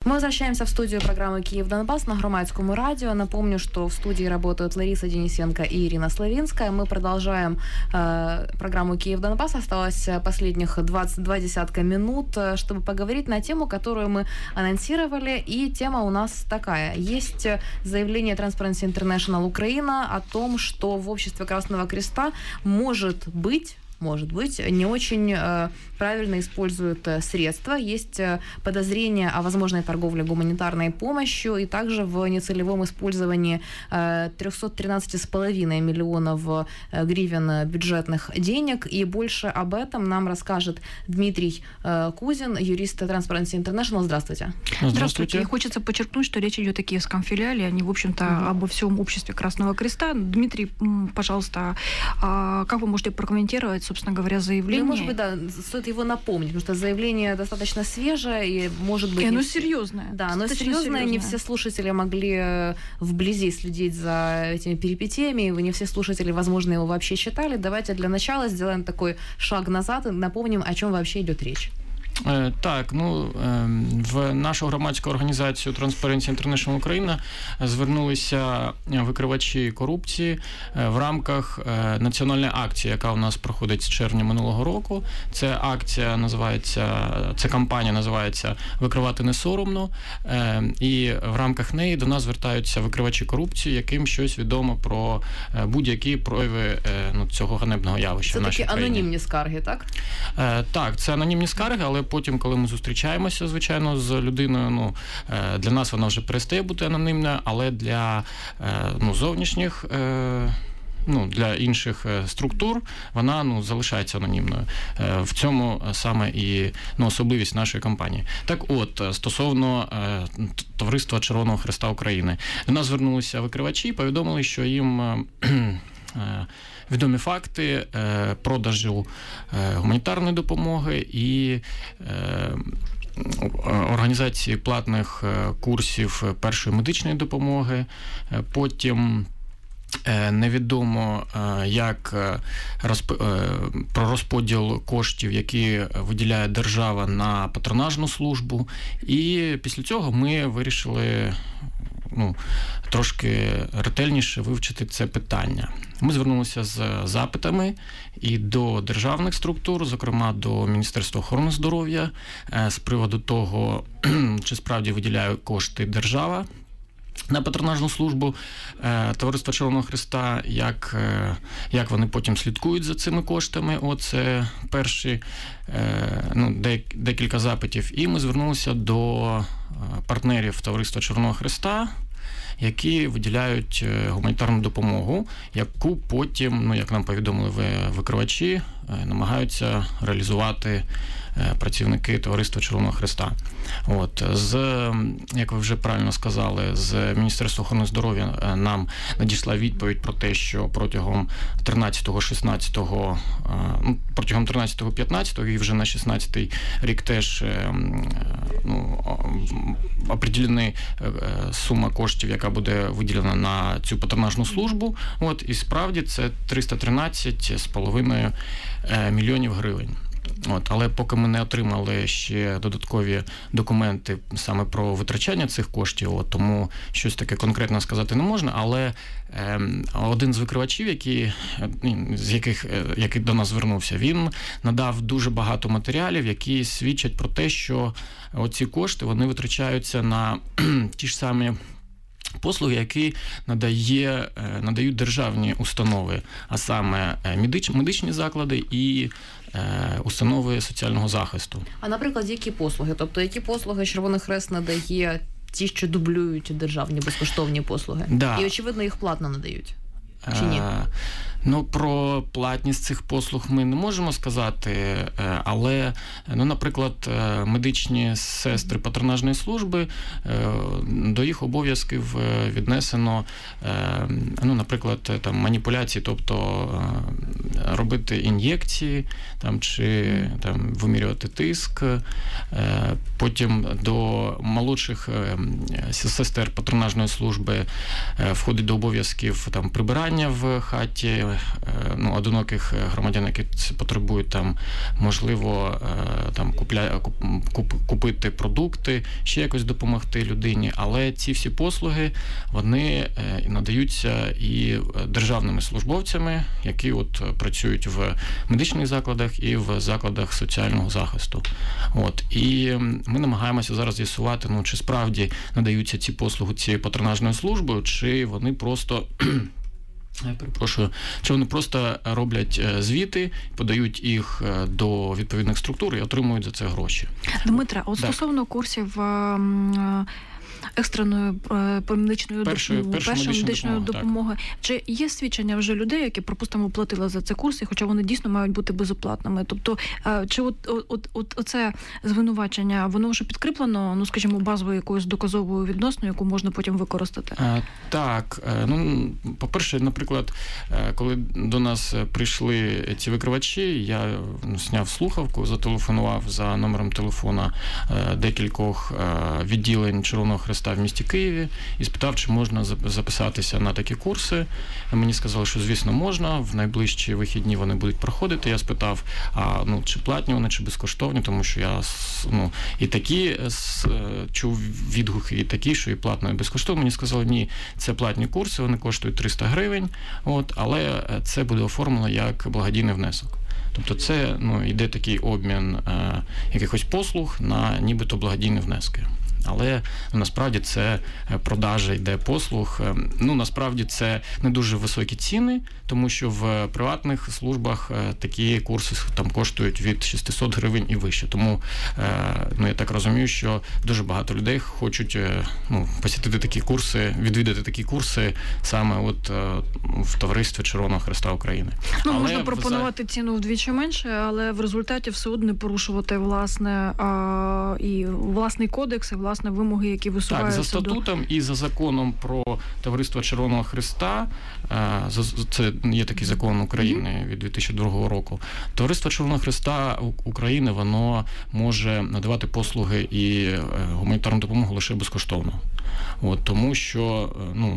Мы возвращаемся в студию программы «Киев-Донбасс» на Громадскому радио. Напомню, что в студии работают Лариса Денисенко и Ирина Славинская. Мы продолжаем программу «Киев-Донбасс». Осталось последних 22 десятка минут, чтобы поговорить на тему, которую мы анонсировали. И тема у нас такая. Есть заявление Transparency International Украина о том, что в обществе Красного Креста может быть, не очень правильно используют средства. Есть подозрения о возможной торговле гуманитарной помощью и также в нецелевом использовании 313,5 миллионов гривен бюджетных денег. И больше об этом нам расскажет Дмитрий Кузин, юрист Transparency International. Здравствуйте. Здравствуйте. Хочется подчеркнуть, что речь идет о Киевском филиале, а не, в общем-то, обо всем обществе Красного Креста. Дмитрий, пожалуйста, как вы можете прокомментировать, собственно говоря, заявление? Может быть, да, стоит его напомнить, потому что заявление достаточно свежее и, может быть... оно серьезное. Да, оно серьезное. Не все слушатели могли вблизи следить за этими перипетиями, не все слушатели, возможно, его вообще читали. Давайте для начала сделаем такой шаг назад и напомним, о чем вообще идет речь. Так, в нашу громадську організацію Transparency International Україна звернулися викривачі корупції в рамках національної акції, яка у нас проходить з червня минулого року. Це кампанія називається «Викривати не соромно», і в рамках неї до нас звертаються викривачі корупції, яким щось відомо про будь-які прояви цього ганебного явища в нашій країні. Це такі анонімні скарги, так? Так, це анонімні скарги, але потім, коли ми зустрічаємося, звичайно, з людиною, для нас вона вже перестає бути анонімною, але для зовнішніх, для інших структур вона залишається анонімною. В цьому саме і особливість нашої кампанії. Так от, стосовно Товариства Червоного Хреста України. До нас звернулися викривачі і повідомили, що їм відомі факти продажу гуманітарної допомоги і організації платних курсів першої медичної допомоги. Потім невідомо про розподіл коштів, які виділяє держава на патронажну службу. І після цього ми вирішили трошки ретельніше вивчити це питання. Ми звернулися з запитами і до державних структур, зокрема до Міністерства охорони здоров'я, з приводу того, чи справді виділяє кошти держава на патронажну службу Товариства Червоного Хреста, як вони потім слідкують за цими коштами. Оце перші декілька запитів. І ми звернулися до партнерів Товариства Червоного Хреста, які виділяють гуманітарну допомогу, яку потім, як нам повідомили викривачі, намагаються реалізувати працівники Товариства Червоного Хреста. Як ви вже правильно сказали, з Міністерства охорони здоров'я нам надійшла відповідь про те, що протягом 13-15 і вже на 16-й рік теж определена сума коштів, яка буде виділена на цю патронажну службу. І справді це 313,5 мільйонів гривень. Але поки ми не отримали ще додаткові документи саме про витрачання цих коштів, тому щось таке конкретно сказати не можна, але один з викривачів, який до нас звернувся, він надав дуже багато матеріалів, які свідчать про те, що оці кошти, вони витрачаються на ті ж самі послуги, які надають державні установи, а саме медичні заклади і установи соціального захисту. А, наприклад, які послуги? Тобто, які послуги Червоний Хрест надає, ті, що дублюють державні безкоштовні послуги? Да. І, очевидно, їх платно надають? Чи ні? Про платність цих послуг ми не можемо сказати, але, наприклад, медичні сестри патронажної служби, до їх обов'язків віднесено, наприклад, маніпуляції, тобто робити ін'єкції там, чи там, вимірювати тиск. Потім до молодших сестер патронажної служби входить до обов'язків там, прибирання в хаті, одиноких громадян, які потребують там, можливо, там, купити продукти, ще якось допомогти людині. Але ці всі послуги, вони надаються і державними службовцями, які от працюють в медичних закладах і в закладах соціального захисту. От. І ми намагаємося зараз з'ясувати, чи справді надаються ці послуги цією патронажною службою, чи вони просто... чи вони просто роблять звіти, подають їх до відповідних структур і отримують за це гроші. Дмитре, от стосовно курсів екстреної першої медичної допомоги. Чи є свідчення вже людей, які, припустимо, платили за ці курси, хоча вони дійсно мають бути безоплатними? Тобто, чи оце звинувачення, воно вже підкріплено, скажімо, базовою якоюсь доказовою відносною, яку можна потім використати? Так. По-перше, наприклад, коли до нас прийшли ці викривачі, я зняв слухавку, зателефонував за номером телефона декількох відділень Червоного Хреста в місті Києві і спитав, чи можна записатися на такі курси. Мені сказали, що, звісно, можна, в найближчі вихідні вони будуть проходити. Я спитав, чи платні вони, чи безкоштовні, тому що я і такі чув відгуки, і такі, що і платно, і безкоштовно. Мені сказали, ні, це платні курси, вони коштують 300 гривень, але це буде оформлено як благодійний внесок. Тобто це йде такий обмін якихось послуг на нібито благодійні внески. Але насправді це продажа йде послуг. Насправді це не дуже високі ціни, тому що в приватних службах такі курси там коштують від 600 гривень і вище. Тому я так розумію, що дуже багато людей хочуть посітити такі курси, відвідати такі курси саме от в товаристві Червоного Хреста України. Можна пропонувати ціну вдвічі менше, але в результаті все одно порушувати власний кодекс і власне вимоги, які висуваються. Так, за статутом і за законом про Товариство Червоного Хреста, це є такий закон України від 2002 року, Товариство Червоного Хреста України, воно може надавати послуги і гуманітарну допомогу лише безкоштовно. Тому що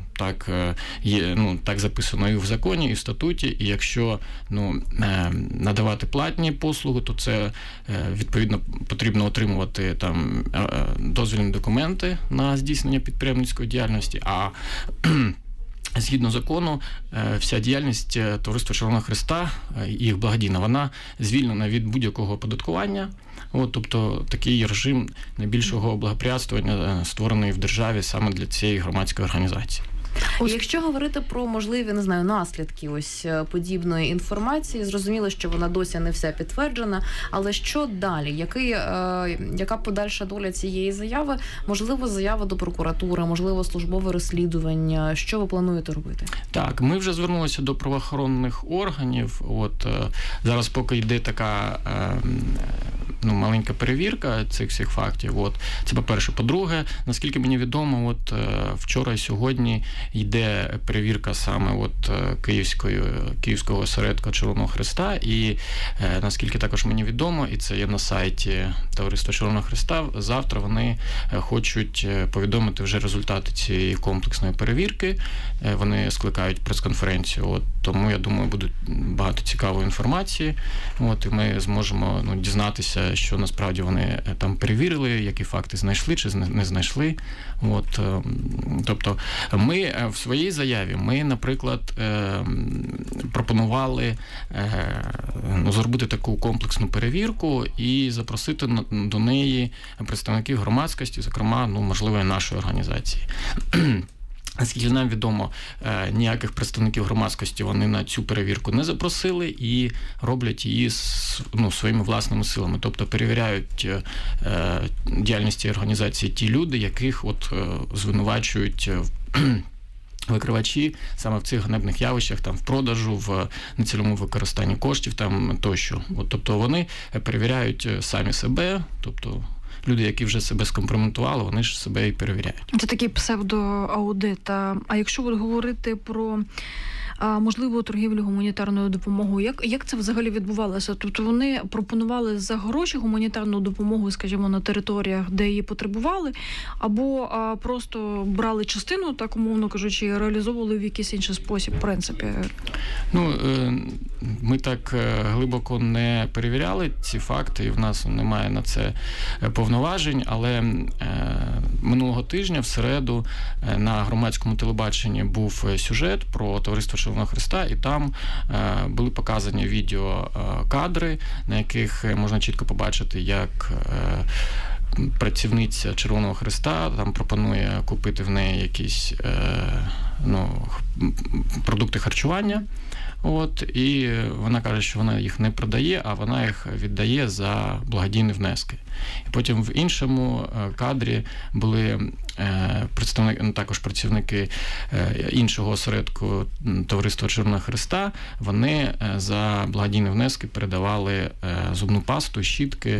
так записано і в законі, і в статуті, і якщо надавати платні послуги, то це відповідно потрібно отримувати там дозвільні документи на здійснення підприємницької діяльності, а згідно закону, вся діяльність Товариства Червоного Хреста, їх благодійна, вона звільнена від будь-якого оподаткування. Тобто такий режим найбільшого благоприятствування створений в державі саме для цієї громадської організації. Якщо говорити про можливі, наслідки ось подібної інформації, зрозуміло, що вона досі не вся підтверджена, але що далі? Яка подальша доля цієї заяви? Можливо, заява до прокуратури, можливо, службове розслідування. Що ви плануєте робити? Так, ми вже звернулися до правоохоронних органів. Зараз поки йде така маленька перевірка цих всіх фактів. Це по-перше. По-друге, наскільки мені відомо, вчора і сьогодні йде перевірка саме Київського осередку Червоного Хреста, і наскільки також мені відомо, і це є на сайті Товариства Червоного Хреста, завтра вони хочуть повідомити вже результати цієї комплексної перевірки. Вони скликають прес-конференцію, тому, я думаю, буде багато цікавої інформації, і ми зможемо дізнатися, що насправді вони там перевірили, які факти знайшли чи не знайшли. Тобто ми в своїй заяві, наприклад, пропонували зробити таку комплексну перевірку і запросити до неї представників громадськості, зокрема, можливо, і нашої організації. Наскільки нам відомо, ніяких представників громадськості вони на цю перевірку не запросили і роблять її своїми власними силами. Тобто перевіряють діяльність цієї організації ті люди, яких звинувачують викривачі саме в цих ганебних явищах, в продажу, в нецільовому використанні коштів тощо. Тобто вони перевіряють самі себе, тобто люди, які вже себе скомпрометували, вони ж себе і перевіряють. Це такий псевдоаудит. А якщо говорити про можливу торгівлю гуманітарною допомогою. Як це взагалі відбувалося? Тобто вони пропонували за гроші гуманітарну допомогу, скажімо, на територіях, де її потребували, або просто брали частину, так умовно кажучи, і реалізовували в якийсь інший спосіб, в принципі? Ми так глибоко не перевіряли ці факти, і в нас немає на це повноважень, але минулого тижня, в середу, на громадському телебаченні був сюжет про Товариство Червоного Хреста, і там були показані відеокадри, на яких можна чітко побачити, як працівниця Червоного Хреста там пропонує купити в неї якісь продукти харчування. І вона каже, що вона їх не продає, а вона їх віддає за благодійні внески. І потім в іншому кадрі були також працівники іншого осередку Товариства Червоного Хреста. Вони за благодійні внески передавали зубну пасту, щітки,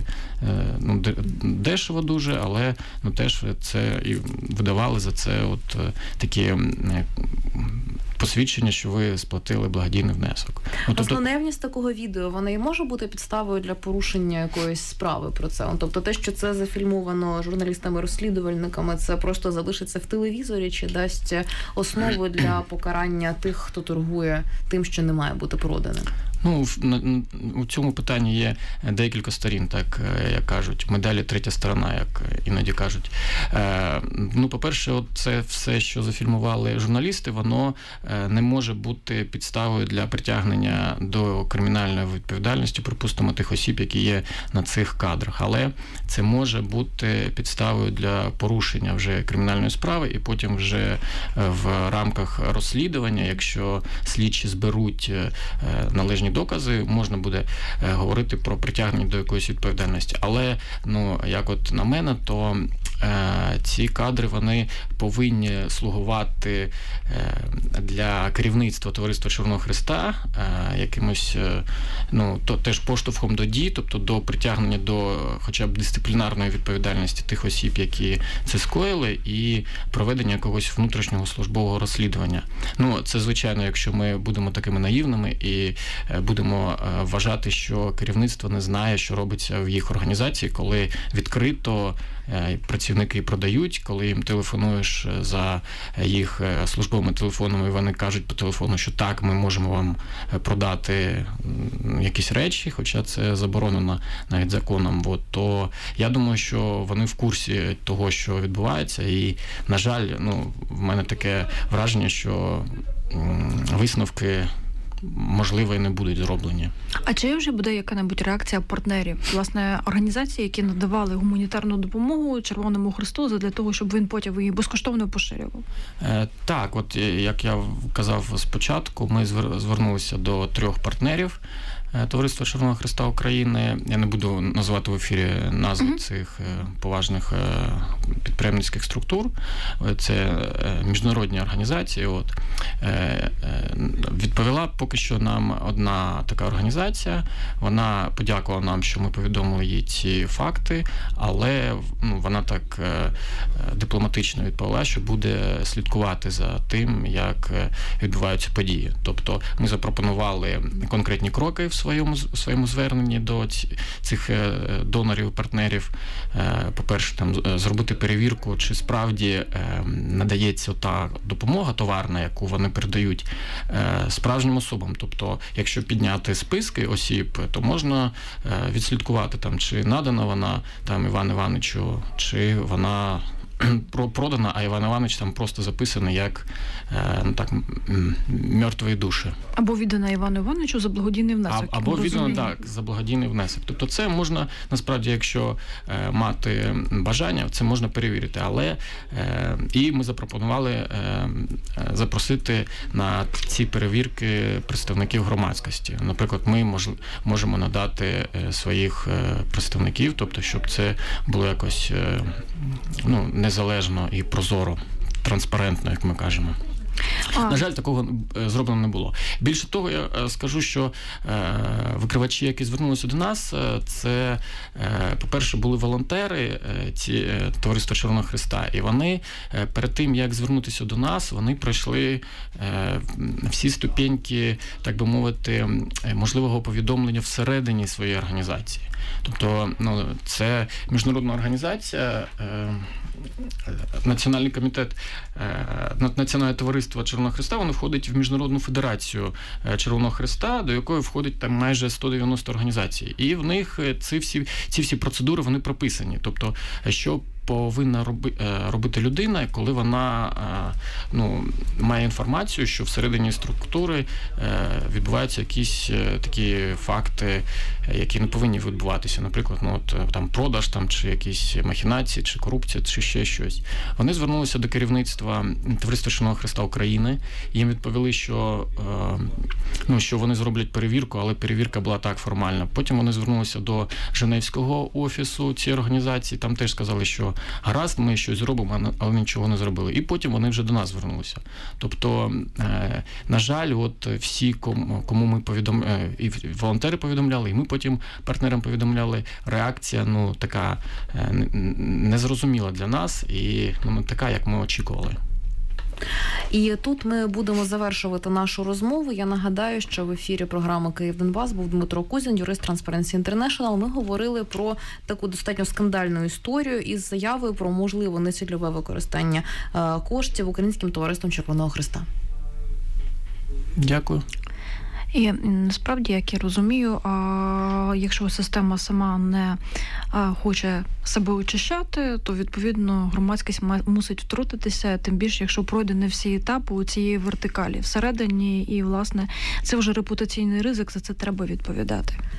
дешево дуже, але теж це і видавали за це такі посвідчення, що ви сплатили благодійний внесок. Тобто наявність такого відео, вона і може бути підставою для порушення якоїсь справи про це? Тобто те, що це зафільмовано журналістами-розслідувальниками, це просто залишиться в телевізорі, чи дасть основу для покарання тих, хто торгує тим, що не має бути проданим? У цьому питанні є декілька сторін, так як кажуть. Медалі третя сторона, як іноді кажуть. По-перше, це все, що зафільмували журналісти, воно не може бути підставою для притягнення до кримінальної відповідальності, припустимо, тих осіб, які є на цих кадрах. Але це може бути підставою для порушення вже кримінальної справи, і потім вже в рамках розслідування, якщо слідчі зберуть належні докази, можна буде говорити про притягнення до якоїсь відповідальності. Але, як на мене, то ці кадри, вони повинні слугувати для керівництва Товариства Червоного Хреста якимось, теж поштовхом до дій, тобто до притягнення до хоча б дисциплінарної відповідальності тих осіб, які це скоїли, і проведення якогось внутрішнього службового розслідування. Це, звичайно, якщо ми будемо такими наївними і будемо вважати, що керівництво не знає, що робиться в їх організації, коли відкрито працівники продають, коли їм телефонуєш за їх службовими телефонами, і вони кажуть по телефону, що так, ми можемо вам продати якісь речі, хоча це заборонено навіть законом. То я думаю, що вони в курсі того, що відбувається, і, на жаль, в мене таке враження, що висновки можливо, і не будуть зроблені. А чи вже буде яка-небудь реакція партнерів? Власне, організації, які надавали гуманітарну допомогу Червоному Хресту для того, щоб він потім її безкоштовно поширював? Так, як я казав спочатку, ми звернулися до 3 партнерів Товариства Червоного Хреста України. Я не буду називати в ефірі назви цих поважних підприємницьких структур. Це міжнародні організації. Відповіла поки що нам одна така організація. Вона подякувала нам, що ми повідомили їй ці факти, але вона так дипломатично відповіла, що буде слідкувати за тим, як відбуваються події. Тобто ми запропонували конкретні кроки в своєму зверненні до цих донорів, партнерів. По-перше, зробити перевірку, чи справді надається та допомога товарна, яку вони передають справжнім особам. Тобто, якщо підняти списки осіб, то можна відслідкувати, чи надана вона Івану Івановичу, чи вона продана, а Іван Іванович там просто записаний як мертві душі. Або віддана Івану Івановичу за благодійний внесок. Або віддана, за благодійний внесок. Тобто це можна, насправді, якщо мати бажання, це можна перевірити. Але і ми запропонували запросити на ці перевірки представників громадськості. Наприклад, ми можемо надати своїх представників, тобто, щоб це було якось незалежно і прозоро, транспарентно, як ми кажемо. На жаль, такого зроблено не було. Більше того, я скажу, що викривачі, які звернулися до нас, це, по-перше, були волонтери Товариства Червоного Хреста, і вони перед тим, як звернутися до нас, вони пройшли всі ступеньки, так би мовити, можливого повідомлення всередині своєї організації. Тобто, це міжнародна організація, Національний комітет, Національне товариство Червоного Хреста, воно входить в Міжнародну федерацію Червоного Хреста, до якої входить там майже 190 організацій. І в них ці всі процедури, вони прописані. Тобто, що повинна робити людина, коли вона має інформацію, що всередині структури відбуваються якісь такі факти, які не повинні відбуватися. Наприклад, там продаж, чи якісь махінації, чи корупція, чи ще щось. Вони звернулися до керівництва Товариства Червоного Хреста України, їм відповіли, що вони зроблять перевірку, але перевірка була так формальна. Потім вони звернулися до Женевського офісу цієї організації, там теж сказали, що гаразд, ми щось зробимо, але нічого не зробили. І потім вони вже до нас звернулися. Тобто, на жаль, всі, кому ми повідомляли, і волонтери повідомляли, і ми потім партнерам повідомляли, реакція, така незрозуміла для нас і така, як ми очікували. І тут ми будемо завершувати нашу розмову. Я нагадаю, що в ефірі програми «Київ-Донбас» був Дмитро Кузін, юрист Transparency International. Ми говорили про таку достатньо скандальну історію із заявою про можливе нецільове використання коштів Українським товариством Червоного Хреста. Дякую. І насправді, як я розумію, якщо система сама не хоче себе очищати, то, відповідно, громадськість мусить втрутитися, тим більше, якщо пройде не всі етапи у цієї вертикалі всередині, і, власне, це вже репутаційний ризик, за це треба відповідати.